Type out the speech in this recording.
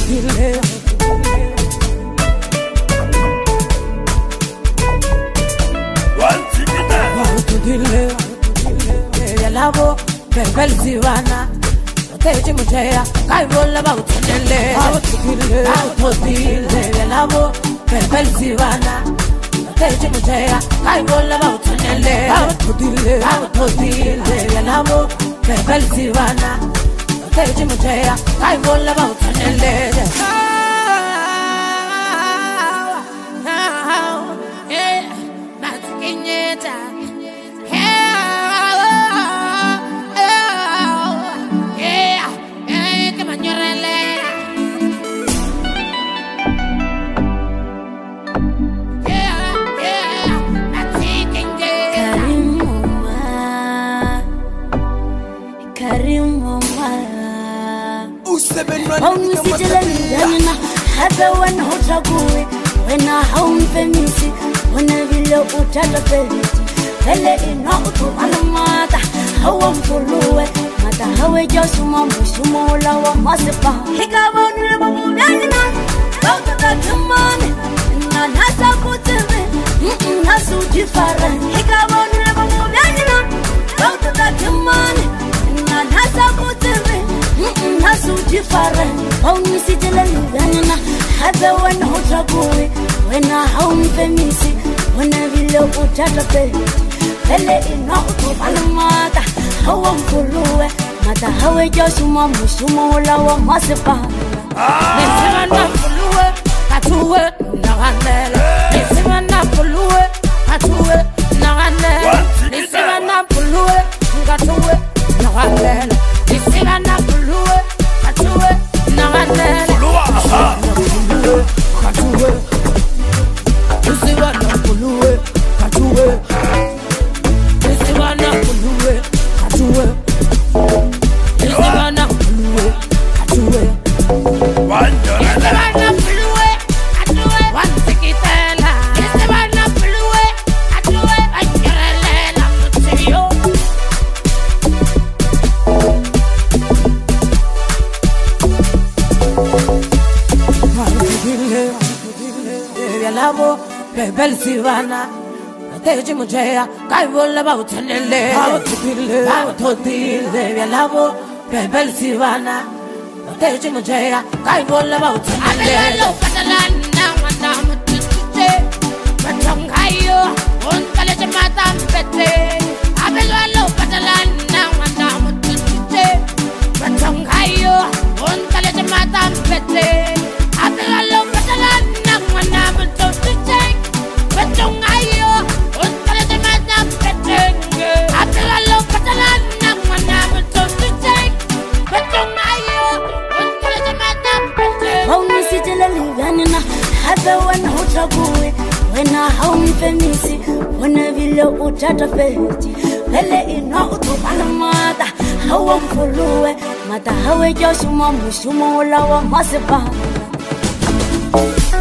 Lavo, Bebel Zivana, Teji Mujaya, I roll about Tele, out to the Lavo, Bebel Zivana, Teji Mujaya, I roll about Tele, out to the Lavo, Bebel Zivana, Teji Mujaya, I roll about Tele. When I home feminist, when I will put out the belly, Pele in not to Anamata, how I'm for Lue, Mata, how I just Sumola or Massipa. He got one little Yanina, out of that money, and has a good thing, not so different. He got one little Yanina, out of that money, and has a good thing, not so different. Only sit in the Have one hot boy when I home feminist, when I will put out a bed. Pele in not to Panamata, how I'm for Lue, Mata, how I just Sumola or Massipa. Nessivana Pulue, Katue, Naganele, Nessivana Pulue, Katue, Naganele, Nessivana Pulue, Katue, Naganele, Nessivana Pulue, Katue, Naganele. Katue, Nessivana Pulue, Katue, Nessivana Pulue, Katue, Nessivana Pulue, Katue. Nessivana Pulue, Katue, one tikitela. Nessivana Pulue, Katue, ayerela mutio. Lavo, Bebel Zivana, Teji Mujaya, I roll about Tele, out to the Lavo, Bebel Zivana, Teji Mujaya, I roll about Tele. Catalana, Madame Tutte, Matangayo, on College Madame Pete, Abello Catalana, Madame Tutte, Matangayo, on College Madame Pete, Abello Catalana. Have one hot boy when I home feminist, when I will put out a bed. Pele in not to Panamata, how I'm for Lue, Mata, how I just Sumola or Massipa.